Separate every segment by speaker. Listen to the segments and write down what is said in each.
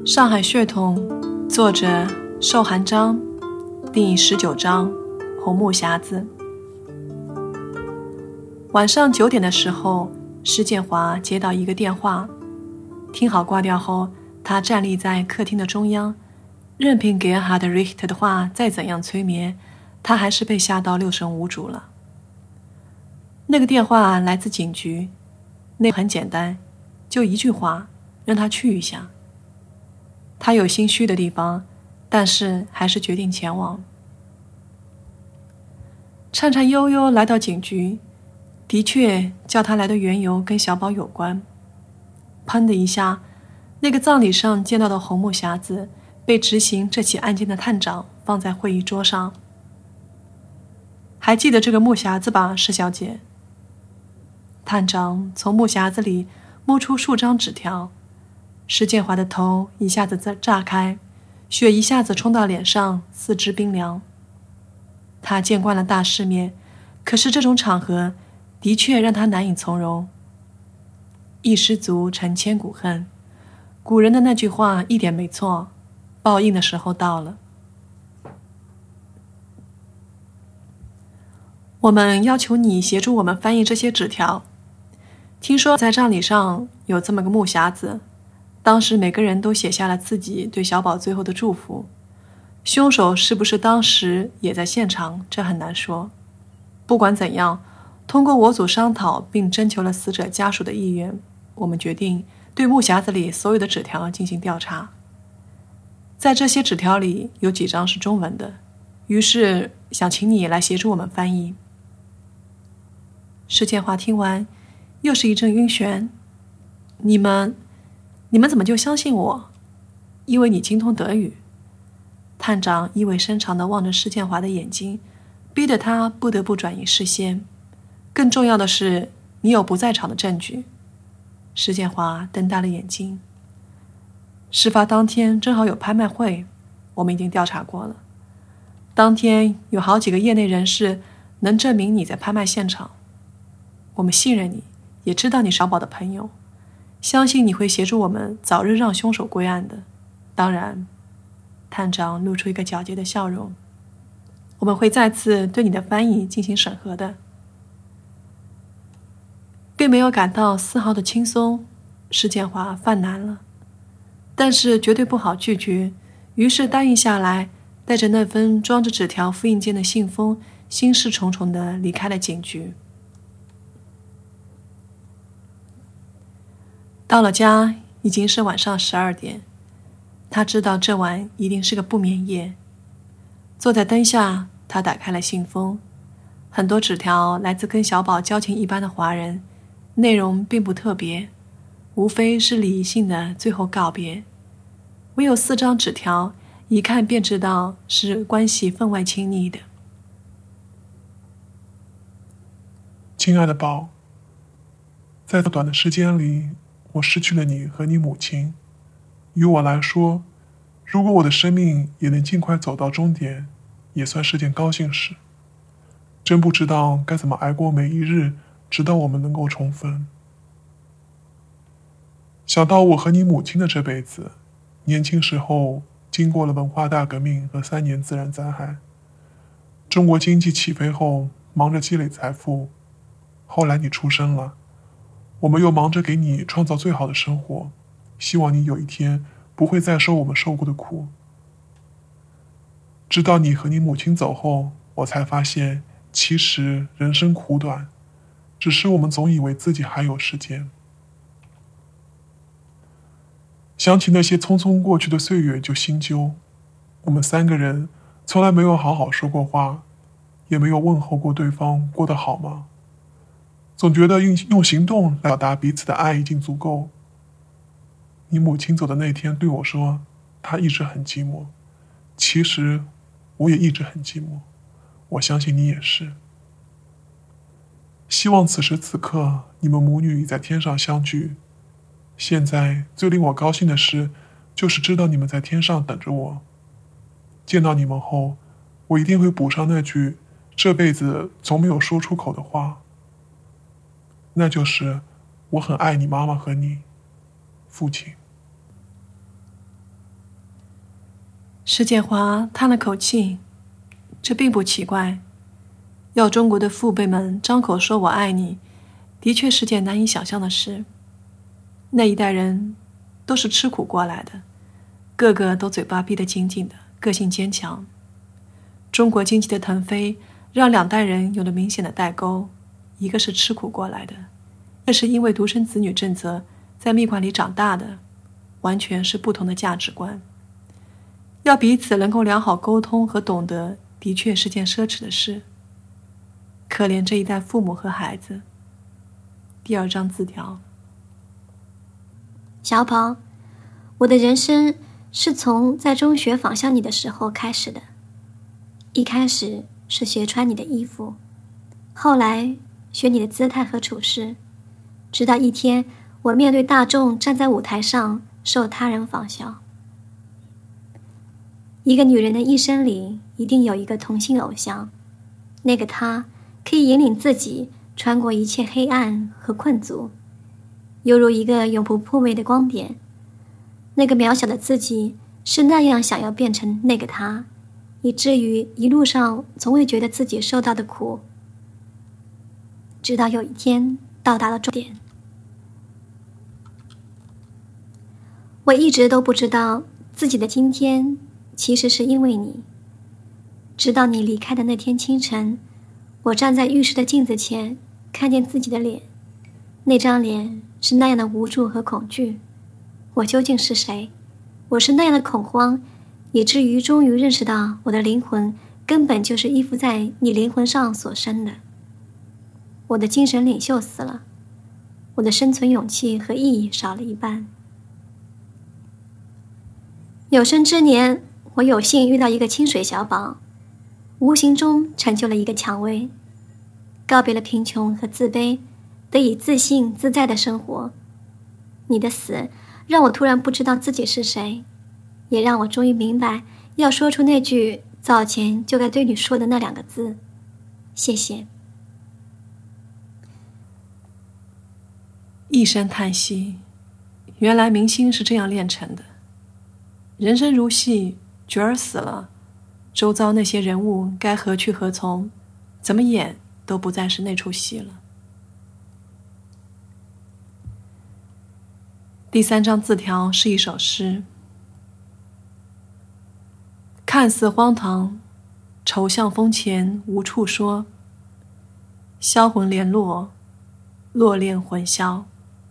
Speaker 1: 上海血统，作者寿寒章，第19章红木匣子。晚上9点的时候，施建华接到一个电话，听好挂掉后，他站立在客厅的中央，任凭给尔哈德·瑞克特的话再怎样催眠，他还是被吓到六神无主了。那个电话来自警局，内容很简单，就一句话，让他去一下。他有心虚的地方，但是还是决定前往。颤颤悠悠来到警局，的确叫他来的缘由跟小宝有关。砰的一下，那个葬礼上见到的红木匣子被执行这起案件的探长放在会议桌上。还记得这个木匣子吧，施小姐？探长从木匣子里摸出数张纸条，施建华的头一下子炸开，血一下子冲到脸上，四肢冰凉。他见惯了大世面，可是这种场合的确让他难以从容。一失足成千古恨，古人的那句话一点没错，报应的时候到了。我们要求你协助我们翻译这些纸条。听说在葬礼上有这么个木匣子，当时每个人都写下了自己对小宝最后的祝福。凶手是不是当时也在现场，这很难说。不管怎样，通过我组商讨并征求了死者家属的意愿，我们决定对木匣子里所有的纸条进行调查。在这些纸条里有几张是中文的，于是想请你来协助我们翻译。施建华听完又是一阵晕眩。你们怎么就相信我？因为你精通德语。探长意味深长地望着施建华的眼睛，逼得他不得不转移视线。更重要的是，你有不在场的证据。施建华瞪大了眼睛。事发当天正好有拍卖会，我们已经调查过了。当天有好几个业内人士能证明你在拍卖现场。我们信任你，也知道你小宝的朋友，相信你会协助我们早日让凶手归案的。当然，探长露出一个狡黠的笑容，我们会再次对你的翻译进行审核的。并没有感到丝毫的轻松，施建华犯难了，但是绝对不好拒绝，于是答应下来，带着那份装着纸条复印件的信封，心事重重地离开了警局。到了家已经是晚上12点，他知道这晚一定是个不眠夜。坐在灯下，他打开了信封，很多纸条来自跟小宝交情一般的华人，内容并不特别，无非是礼仪性的最后告别。唯有4张纸条，一看便知道是关系分外亲昵的。
Speaker 2: 亲爱的宝，在这短的时间里，我失去了你和你母亲。于我来说，如果我的生命也能尽快走到终点，也算是件高兴事。真不知道该怎么挨过每一日，直到我们能够重逢。想到我和你母亲的这辈子，年轻时候经过了文化大革命和3年自然灾害，中国经济起飞后忙着积累财富，后来你出生了，我们又忙着给你创造最好的生活，希望你有一天不会再受我们受过的苦。直到你和你母亲走后，我才发现，其实人生苦短，只是我们总以为自己还有时间。想起那些匆匆过去的岁月就心揪，我们3个人从来没有好好说过话，也没有问候过对方过得好吗？总觉得用行动来表达彼此的爱已经足够。你母亲走的那天对我说，她一直很寂寞。其实我也一直很寂寞，我相信你也是。希望此时此刻你们母女已在天上相聚。现在最令我高兴的事，就是知道你们在天上等着我。见到你们后，我一定会补上那句这辈子从没有说出口的话，那就是我很爱你妈妈和你，父亲。
Speaker 1: 施建华叹了口气，这并不奇怪。要中国的父辈们张口说我爱你，的确是件难以想象的事。那一代人都是吃苦过来的，个个都嘴巴闭得紧紧的，个性坚强。中国经济的腾飞让两代人有了明显的代沟，一个是吃苦过来的，二是因为独生子女政策在蜜罐里长大的，完全是不同的价值观。要彼此能够良好沟通和懂得，的确是件奢侈的事。可怜这一代父母和孩子。第2张字条：
Speaker 3: 小宝，我的人生是从在中学仿效你的时候开始的。一开始是学穿你的衣服，后来学你的姿态和处事，直到一天我面对大众站在舞台上受他人仿效。一个女人的一生里一定有一个童星偶像，那个她可以引领自己穿过一切黑暗和困阻，犹如一个永不破灭的光点。那个渺小的自己是那样想要变成那个他，以至于一路上从未觉得自己受到的苦，直到有一天到达了终点。我一直都不知道自己的今天其实是因为你，直到你离开的那天清晨，我站在浴室的镜子前，看见自己的脸，那张脸是那样的无助和恐惧。我究竟是谁？我是那样的恐慌，以至于终于认识到我的灵魂根本就是依附在你灵魂上所生的。我的精神领袖死了，我的生存勇气和意义少了一半。有生之年，我有幸遇到一个清水小宝，无形中成就了一个蔷薇，告别了贫穷和自卑，得以自信自在的生活。你的死让我突然不知道自己是谁，也让我终于明白要说出那句早前就该对你说的那2个字：谢谢。
Speaker 1: 一声叹息，原来明星是这样炼成的。人生如戏，角儿死了，周遭那些人物该何去何从，怎么演都不再是那出戏了。第3张字条是一首诗：看似荒唐，愁向风前无处说，销魂联络，络恋魂销。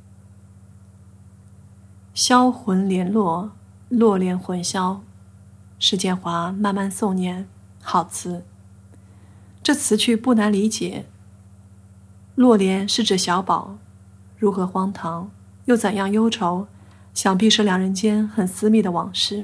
Speaker 1: 销魂联络，络恋魂销。施建华慢慢诵念，好词。这词句不难理解。络恋是指小宝，如何荒唐，又怎样忧愁，想必是2人间很私密的往事。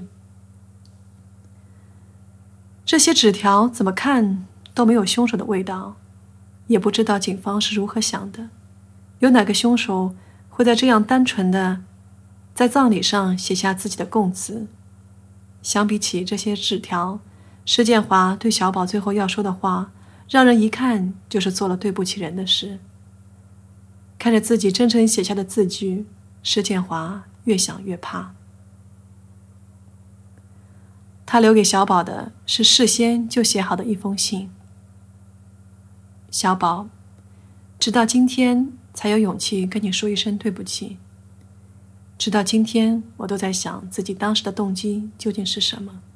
Speaker 1: 这些纸条怎么看都没有凶手的味道，也不知道警方是如何想的，有哪个凶手会在这样单纯的在葬礼上写下自己的供词。相比起这些纸条，施建华对小宝最后要说的话，让人一看就是做了对不起人的事。看着自己真诚写下的字句，施建华越想越怕。他留给小宝的是事先就写好的一封信。小宝，直到今天才有勇气跟你说一声对不起。直到今天，我都在想自己当时的动机究竟是什么。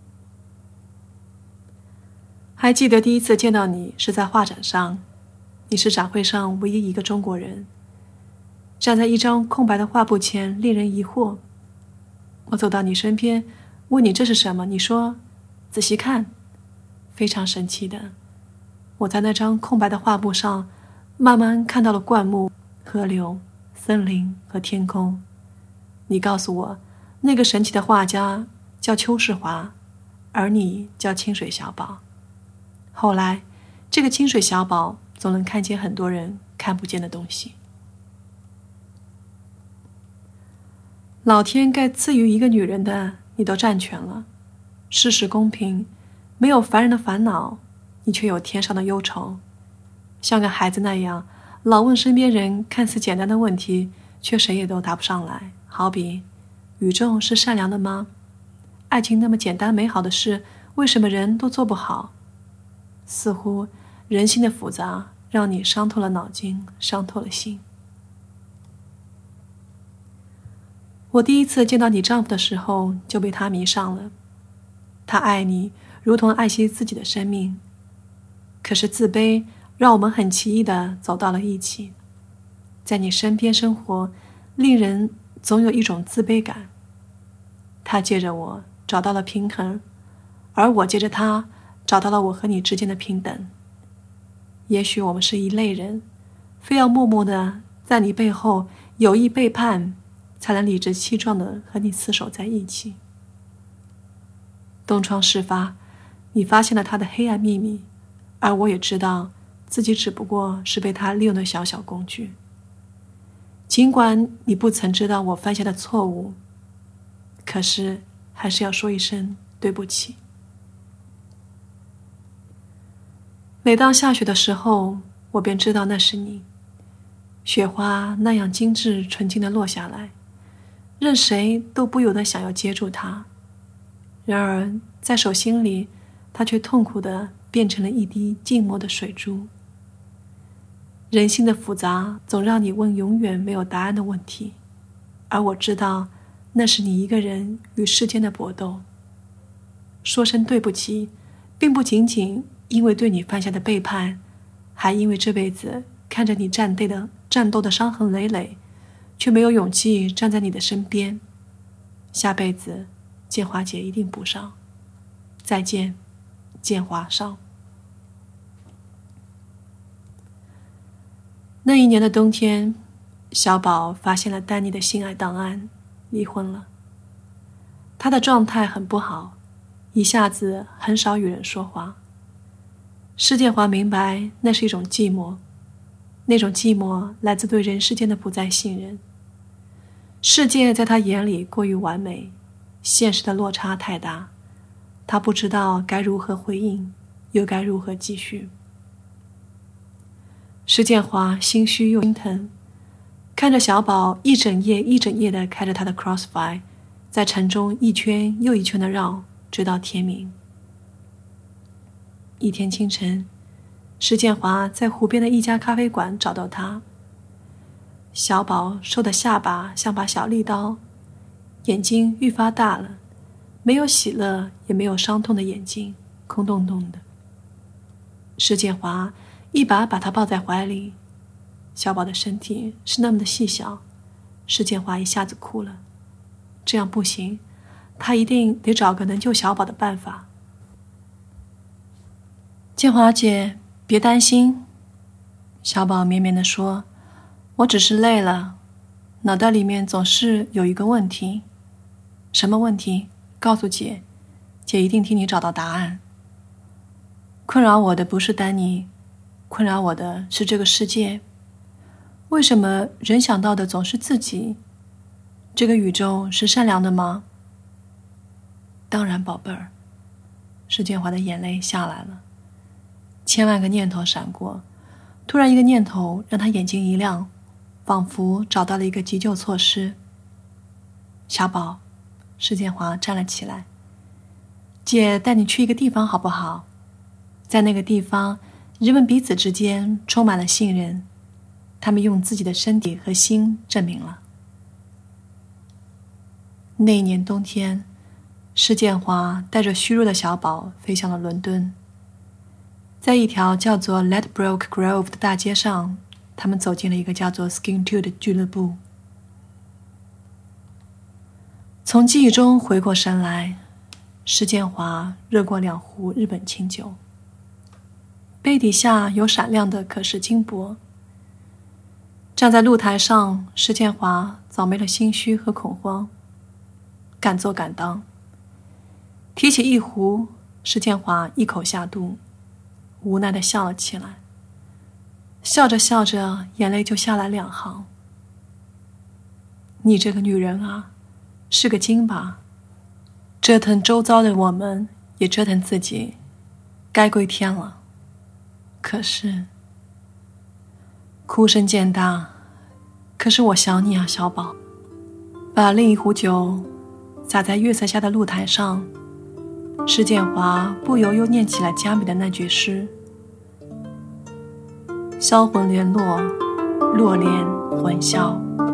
Speaker 1: 还记得第一次见到你是在画展上，你是展会上唯一一个中国人，站在一张空白的画布前，令人疑惑。我走到你身边，问你这是什么，你说仔细看。非常神奇的，我在那张空白的画布上慢慢看到了灌木、河流、森林和天空。你告诉我，那个神奇的画家叫邱世华，而你叫清水小宝。后来，这个清水小宝总能看见很多人看不见的东西。老天该赐予一个女人的，你都占全了。世事公平，没有凡人的烦恼，你却有天上的忧愁。像个孩子那样，老问身边人看似简单的问题，却谁也都答不上来。好比，宇宙是善良的吗？ 爱情那么简单美好的事，为什么人都做不好？似乎人心的复杂让你伤透了脑筋，伤透了心。我第一次见到你丈夫的时候，就被他迷上了。他爱你，如同爱惜自己的生命。可是自卑让我们很奇异地走到了一起。在你身边生活，令人总有一种自卑感。他借着我找到了平衡，而我借着他找到了我和你之间的平等。也许我们是一类人，非要默默地在你背后有意背叛，才能理直气壮地和你厮守在一起。东窗事发，你发现了他的黑暗秘密，而我也知道自己只不过是被他利用的小小工具。尽管你不曾知道我犯下的错误，可是还是要说一声对不起。每当下雪的时候，我便知道那是你。雪花那样精致纯净地落下来，任谁都不由得想要接住它。然而在手心里，它却痛苦地变成了一滴静默的水珠。人心的复杂总让你问永远没有答案的问题，而我知道那是你一个人与世间的搏斗。说声对不起，并不仅仅因为对你犯下的背叛，还因为这辈子看着你战斗的伤痕累累，却没有勇气站在你的身边。下辈子建华姐一定补上。再见，建华上。那一年的冬天，小宝发现了丹妮的性爱档案，离婚了。他的状态很不好，一下子很少与人说话。施建华明白那是一种寂寞，那种寂寞来自对人世间的不再信任。世界在他眼里过于完美，现实的落差太大，他不知道该如何回应，又该如何继续。施建华心虚又心疼，看着小宝一整夜一整夜地开着他的 Crossfire， 在城中一圈又一圈地绕，直到天明。一天清晨，施建华在湖边的一家咖啡馆找到他。小宝瘦的下巴像把小利刀，眼睛愈发大了，没有喜乐也没有伤痛的眼睛，空洞洞的。施建华一把把他抱在怀里，小宝的身体是那么的细小，施建华一下子哭了。这样不行，他一定得找个能救小宝的办法。建华姐，别担心。小宝绵绵地说，我只是累了，脑袋里面总是有一个问题。什么问题？告诉姐，姐一定替你找到答案。困扰我的不是丹妮，困扰我的是这个世界。为什么人想到的总是自己？这个宇宙是善良的吗？当然，宝贝儿。施建华的眼泪下来了，千万个念头闪过，突然一个念头让他眼睛一亮，仿佛找到了一个急救措施。小宝，施建华站了起来，姐带你去一个地方好不好？在那个地方，人们彼此之间充满了信任，他们用自己的身体和心证明了。那一年冬天，施建华带着虚弱的小宝飞向了伦敦。在一条叫做 Ladbroke Grove 的大街上，他们走进了一个叫做 Skin Two 的俱乐部。从记忆中回过神来，施建华热过2壶日本清酒，杯底下有闪亮的可视金箔。站在露台上，施建华早没了心虚和恐慌，敢做敢当。提起一壶，施建华一口下肚，无奈地笑了起来。笑着笑着，眼泪就下来2行。你这个女人啊，是个精吧？折腾周遭的我们，也折腾自己，该归天了。可是，哭声渐大，可是我想你啊，小宝。把另一壶酒洒在月色下的露台上，施建华不由又念起了佳美的那句诗：销魂联络，落恋魂销。